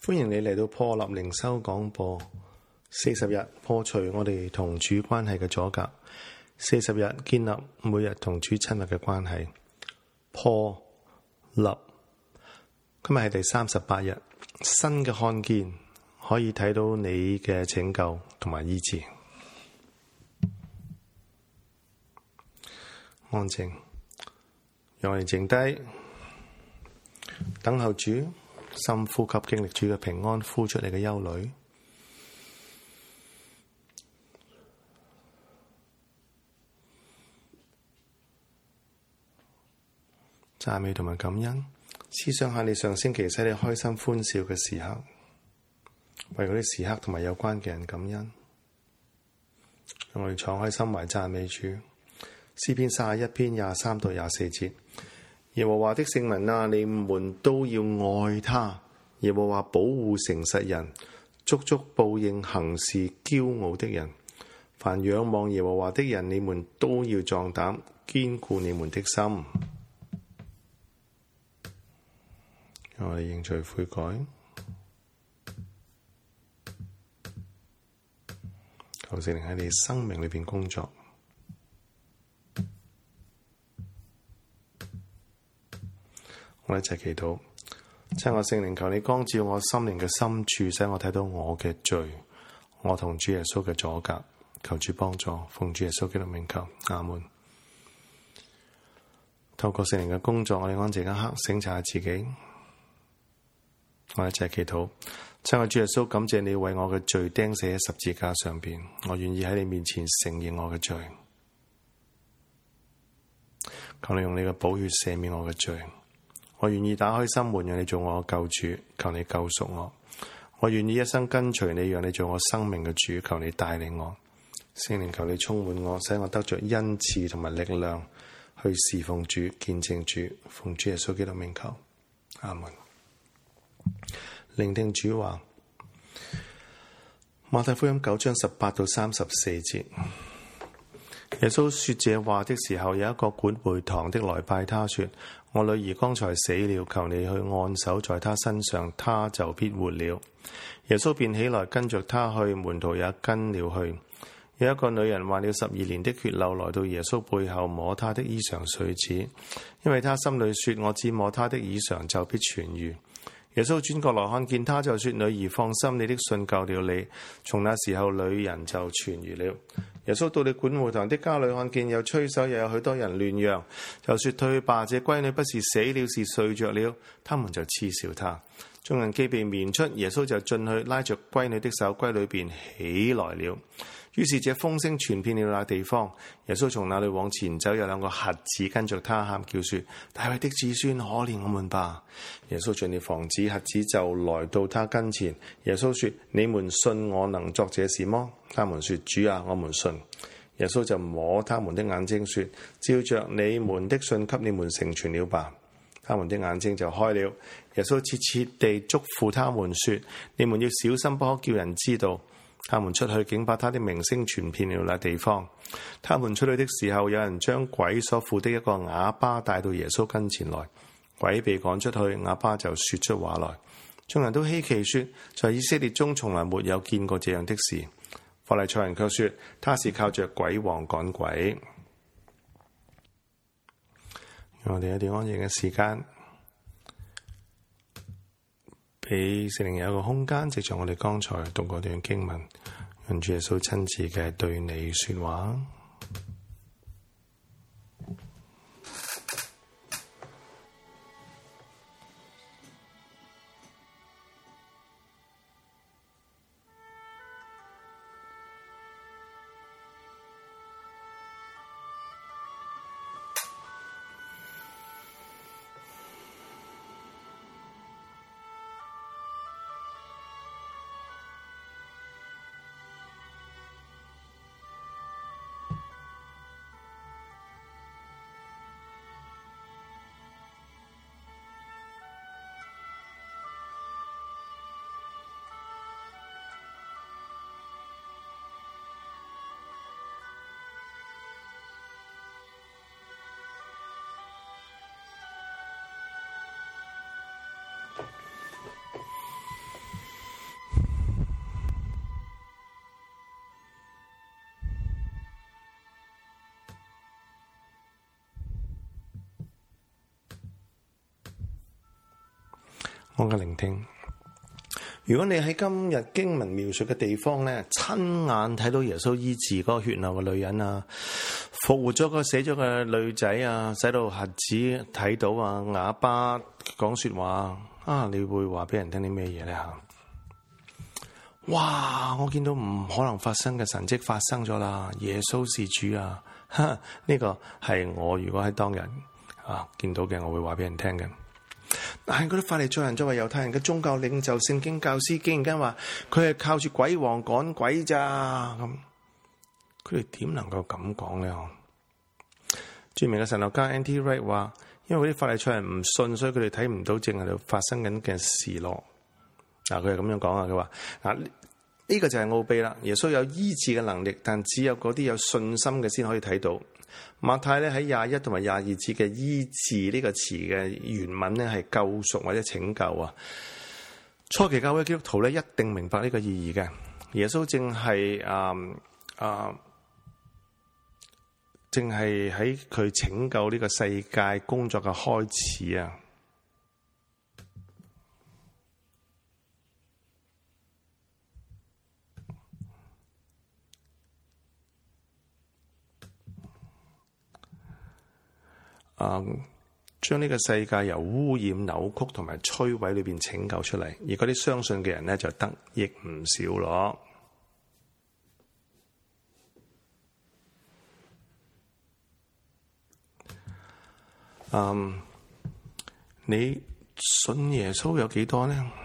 歡迎你嚟到破立靈修廣播40日，破除我哋同主關係嘅阻隔。40日建立每日同主親密嘅關係。破立，今日係第38日，新嘅看見可以睇到你嘅拯救同埋醫治。安靜，讓我哋靜低，等候主。深呼吸，經歷主嘅平安，呼出你嘅憂慮。讚美同埋感恩，思想下你上星期使你開心歡笑嘅時刻，為嗰啲時刻同埋有關嘅人感恩。讓我哋敞開心懷讚美主。詩篇31篇23到24節。耶和華的聖民啊，你們都要愛他。耶和華保護誠實人，足足報應行事驕傲的人。凡仰望耶和華的人，你們都要壯膽，堅固你們的心。讓我哋認罪悔改，求聖靈喺你生命裏邊工作。我一齊祈禱，親愛聖靈，求你光照我心靈嘅深處，使我睇到我嘅罪，我同主耶穌嘅阻隔。求主幫助，奉主耶穌基督名求，阿門。透過聖靈嘅工作，我哋安靜一刻，省察下自己。我一齊祈禱，親愛主耶穌，感謝你為我嘅罪釘死喺十字架上邊，我願意喺你面前承認我嘅罪。求你用你嘅寶血赦免我嘅罪。我願意打開心門，讓你做我嘅救主，求你救贖我。我願意一生跟隨你，讓你做我生命嘅主，求你帶領我。聖靈，求你充滿我，使我得着恩賜同埋力量去侍奉主、見證主。奉主耶穌基督名求，阿門。聆聽主話，馬太福音9章18到34節。耶穌說這話的時候，有一個管會堂的來拜他說，我女兒剛才死了，求你去按手在她身上，她就必活了。耶穌便起來跟着他去，門徒也跟了去。有一個女人患了12年的血漏，來到耶穌背後摸他的衣裳繸子，因為他心裏說，我只摸他的衣裳就必痊癒。耶穌轉過來看見他，就說，女兒放心，你的信救了你。從那時候女人就痊癒了。耶穌到了管會堂的家裏，看見有吹手，又有許多人亂嚷，就說，退去吧，這閨女不是死了，是睡着了。他們就嗤笑他。眾人既被攆出，耶穌就進去拉着閨女的手，閨女便起來了。於是這風聲傳遍了那地方。耶穌從那裏往前走，有兩個瞎子跟着他，喊叫說，大衛的子孫，可憐我們吧。耶穌進了房子，瞎子就來到他跟前。耶穌說，你們信我能作這事麼？他們說，主啊，我們信。耶穌就摸他們的眼睛說，照着你們的信給你們成全了吧。他們的眼睛就開了。耶穌切切地囑咐他們說，你們要小心，不可叫人知道。他們出去，竟把他的名聲傳遍了那地方。他們出去的時候，有人將鬼所附的一個啞巴帶到耶穌跟前來。鬼被趕出去，啞巴就說出話來。眾人都稀奇說，在以色列中從來沒有見過這樣的事。法利賽人卻說，他是靠着鬼王趕鬼。讓我哋一段安靜嘅時間，俾聖靈有一個空間，藉著我哋剛才讀過段經文，讓主耶穌親自嘅對你說話。 我嘅聆聽。如果你喺今日經文描述嘅地方咧，親眼睇到耶穌醫治嗰個血流嘅女人啊，復活咗個死咗嘅女仔啊，使到瞎子睇到啊，啞巴講說話啊，你會話俾人聽啲咩嘢咧吓？哇！我見到唔可能發生嘅神蹟發生咗啦，耶穌是主啊！呢個係我如果喺當日見到嘅，我會話俾人聽嘅。但係嗰啲法利賽人作為猶太人嘅宗教領袖、聖經教師，竟然間話佢係靠住鬼王趕鬼咋咁？佢哋點能夠咁講咧？著名嘅神學家 N.T. Wright 話，因為嗰啲法利賽人唔信，所以佢哋睇唔到正喺度發生緊嘅事咯。佢係咁樣講啊，佢話呢個就係奧秘啦。耶穌有醫治嘅能力，但只有嗰啲有信心嘅先可以睇到。馬太咧喺21同埋22節嘅醫治呢個詞嘅原文咧係救贖或者拯救啊。初期教會基督徒咧一定明白呢個意義嘅。耶穌正係喺佢拯救呢個世界工作嘅開始啊。將呢個世界由污染、扭曲同埋摧毀裏邊拯救出嚟，而嗰啲相信嘅人咧就得益唔少咯。你信耶穌有幾多呢？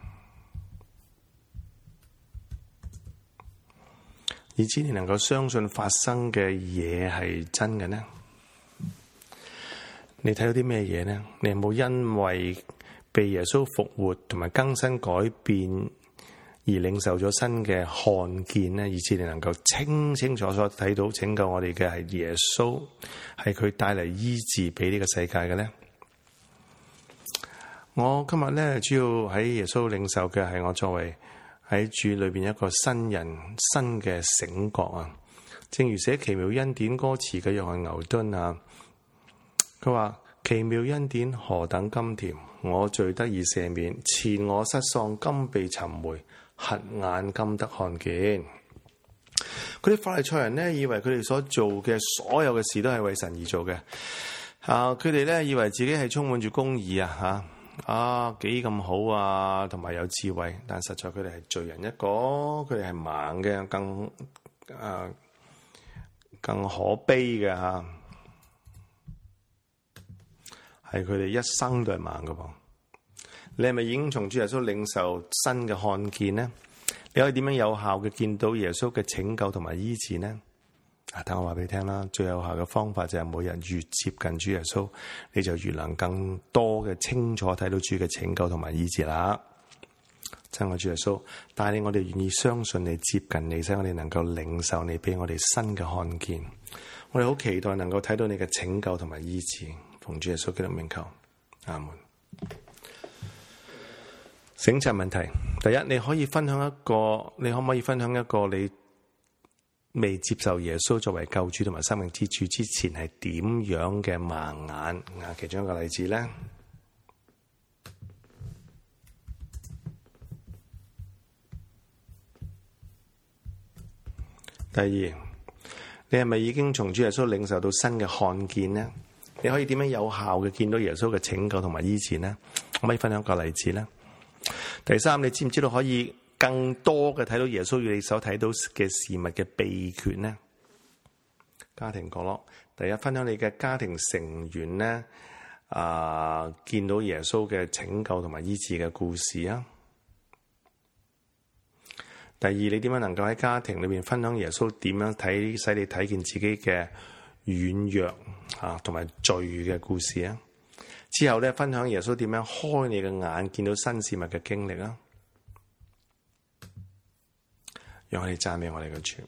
以至你能夠相信發生嘅嘢係真嘅呢？你睇到啲咩嘢呢？你有冇因為被耶穌復活同埋更新改變而領受咗新嘅看見呢？以至你能夠清清楚楚睇到拯救我哋嘅係耶穌，係佢帶嚟醫治俾呢個世界嘅呢？我今日咧主要喺耶穌領受嘅係我作為喺主裏邊一個新人新嘅醒覺啊！正如寫奇妙恩典歌詞嘅約翰牛頓啊。佢話奇妙恩典何等甘甜，我罪得以赦免，前我失喪，今被尋回，瞎眼今得看見。嗰啲法利賽人呢，以為佢哋所做嘅所有嘅事都係為神而做嘅。佢哋咧以為自己係充滿住公義幾咁好啊，同埋有智慧，但實在佢哋係罪人一個，佢哋係盲嘅，更可悲嘅吓。係佢哋一生都係盲嘅噃。你係咪已經從主耶穌領受新嘅看見呢？你可以點樣有效嘅見到耶穌嘅拯救同埋醫治呢？等我話俾你聽啦，最有效嘅方法就係每日越接近主耶穌，你就越能更多嘅清楚睇到主嘅拯救同埋醫治啦。親愛主耶穌，帶領我哋願意相信你，接近你，使我哋能夠領受你俾我哋新嘅看見。我哋好期待能夠睇到你嘅拯救同埋醫治。奉主耶穌基督名求，阿門。省察問題，第一，你可唔可以分享一個你未接受耶穌作為救主同埋生命之主之前係點樣嘅盲眼？其中一個例子咧。第二，你係咪已經從主耶穌領受到新嘅看見呢？你可以點樣有效嘅見到耶穌嘅拯救同埋醫治呢？可唔可以分享一個例子呢？第三，你知唔知道可以更多嘅睇到耶穌與你所睇到嘅事物嘅秘訣呢？家庭角落，第一，分享你嘅家庭成員呢見到耶穌嘅拯救同埋醫治嘅故事啊。第二，你點樣能夠喺家庭裏面分享耶穌點樣使你睇見自己嘅軟弱同埋罪嘅故事啊？之後咧，分享耶穌點樣開你嘅眼，見到新事物嘅經歷啊！讓我哋讚美我哋嘅主。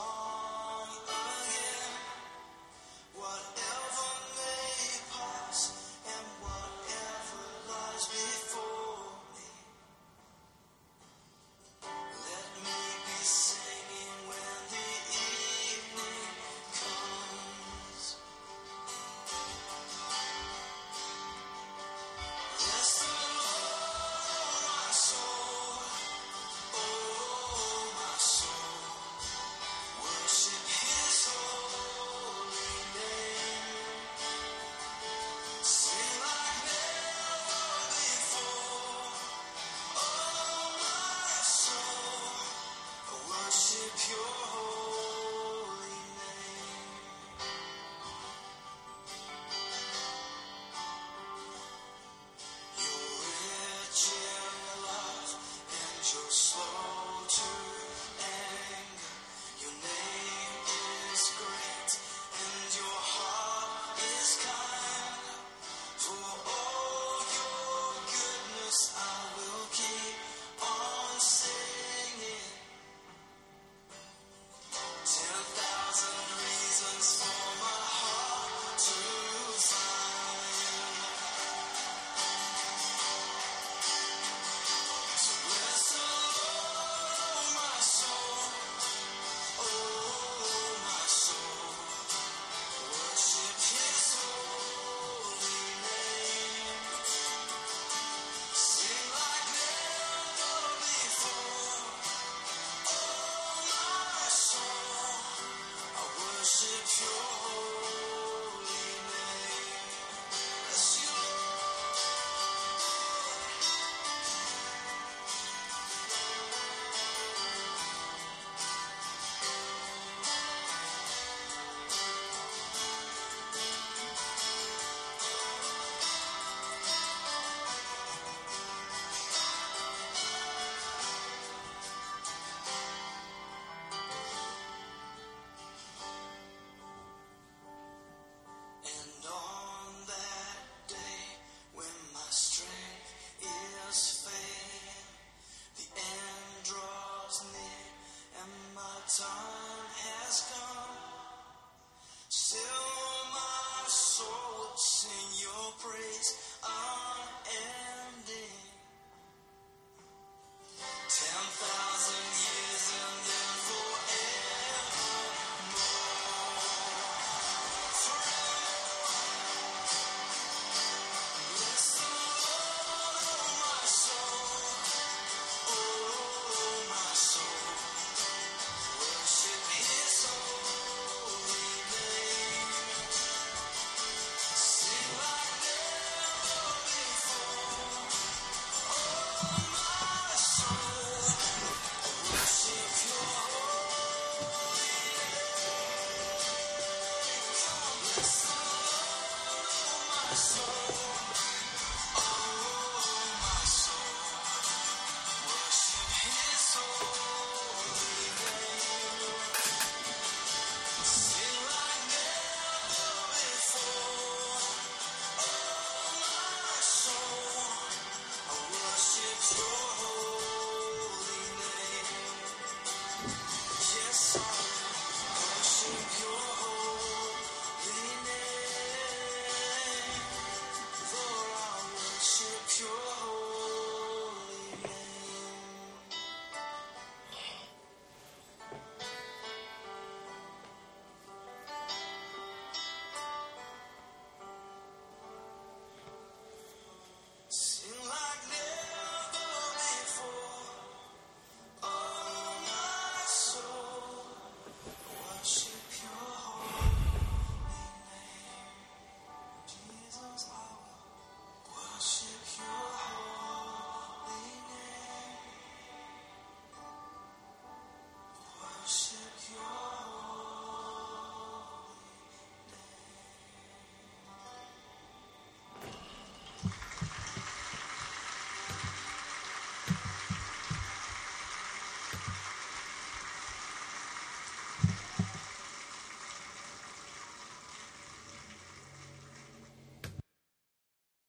soul.